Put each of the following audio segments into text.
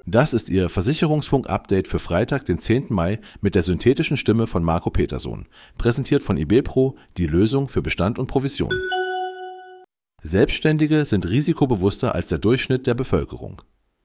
Das ist Ihr Versicherungsfunk-Update für Freitag, den 10. Mai mit der synthetischen Stimme von Marco Petersohn. Präsentiert von IBPRO, die Lösung für Bestand und Provision. Selbstständige sind risikobewusster als der Durchschnitt der Bevölkerung.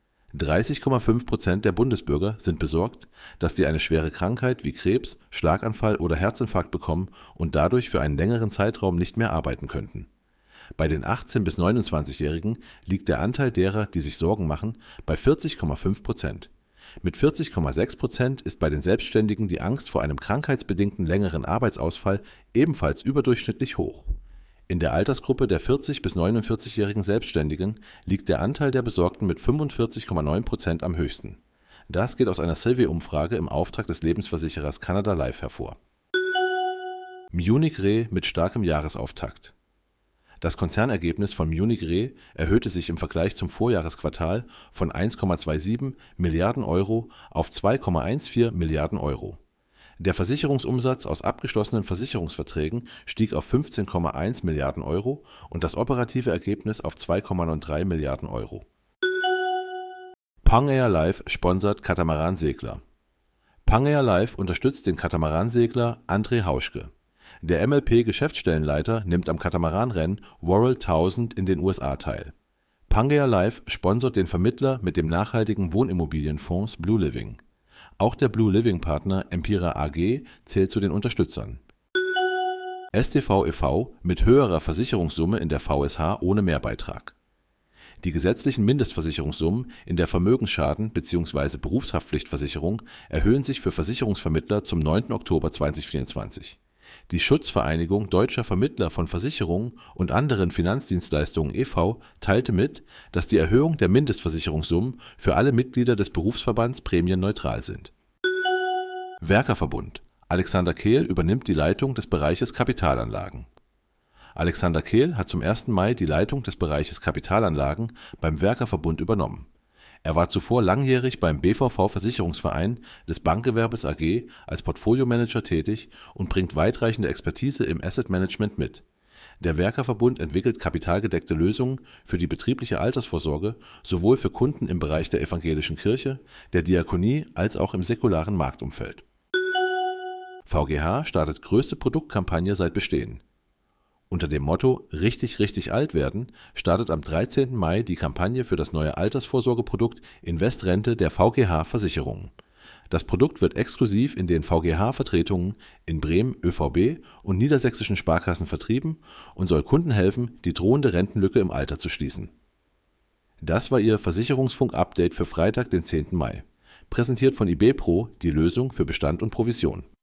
30,5% der Bundesbürger sind besorgt, dass sie eine schwere Krankheit wie Krebs, Schlaganfall oder Herzinfarkt bekommen und dadurch für einen längeren Zeitraum nicht mehr arbeiten könnten. Bei den 18- bis 29-Jährigen liegt der Anteil derer, die sich Sorgen machen, bei 40,5%. Mit 40,6% ist bei den Selbstständigen die Angst vor einem krankheitsbedingten längeren Arbeitsausfall ebenfalls überdurchschnittlich hoch. In der Altersgruppe der 40- bis 49-jährigen Selbstständigen liegt der Anteil der Besorgten mit 45,9% am höchsten. Das geht aus einer Survey-Umfrage im Auftrag des Lebensversicherers Canada Life hervor. Munich Re mit starkem Jahresauftakt. Das Konzernergebnis von Munich Re erhöhte sich im Vergleich zum Vorjahresquartal von 1,27 Milliarden Euro auf 2,14 Milliarden Euro. Der Versicherungsumsatz aus abgeschlossenen Versicherungsverträgen stieg auf 15,1 Milliarden Euro und das operative Ergebnis auf 2,93 Milliarden Euro. Pangaea Life sponsert Katamaran-Segler. Pangaea Life unterstützt den Katamaran-Segler André Hauschke. Der MLP-Geschäftsstellenleiter nimmt am Katamaranrennen World 1000 in den USA teil. Pangaea Life sponsert den Vermittler mit dem nachhaltigen Wohnimmobilienfonds Blue Living. Auch der Blue Living-Partner Empira AG zählt zu den Unterstützern. STV e.V. mit höherer Versicherungssumme in der VSH ohne Mehrbeitrag. Die gesetzlichen Mindestversicherungssummen in der Vermögensschaden- bzw. Berufshaftpflichtversicherung erhöhen sich für Versicherungsvermittler zum 9. Oktober 2024. Die Schutzvereinigung Deutscher Vermittler von Versicherungen und anderen Finanzdienstleistungen e.V. teilte mit, dass die Erhöhung der Mindestversicherungssummen für alle Mitglieder des Berufsverbands prämienneutral sind. Werkerverbund. Alexander Kehl übernimmt die Leitung des Bereiches Kapitalanlagen. Alexander Kehl hat zum 1. Mai die Leitung des Bereiches Kapitalanlagen beim Werkerverbund übernommen. Er war zuvor langjährig beim BVV Versicherungsverein des Bankgewerbes AG als Portfoliomanager tätig und bringt weitreichende Expertise im Asset Management mit. Der Werkerverbund entwickelt kapitalgedeckte Lösungen für die betriebliche Altersvorsorge sowohl für Kunden im Bereich der evangelischen Kirche, der Diakonie als auch im säkularen Marktumfeld. VGH startet größte Produktkampagne seit Bestehen. Unter dem Motto Richtig, richtig alt werden startet am 13. Mai die Kampagne für das neue Altersvorsorgeprodukt Investrente der VGH Versicherungen. Das Produkt wird exklusiv in den VGH-Vertretungen in Bremen ÖVB und niedersächsischen Sparkassen vertrieben und soll Kunden helfen, die drohende Rentenlücke im Alter zu schließen. Das war Ihr Versicherungsfunk-Update für Freitag, den 10. Mai. Präsentiert von IBPRO, die Lösung für Bestand und Provision.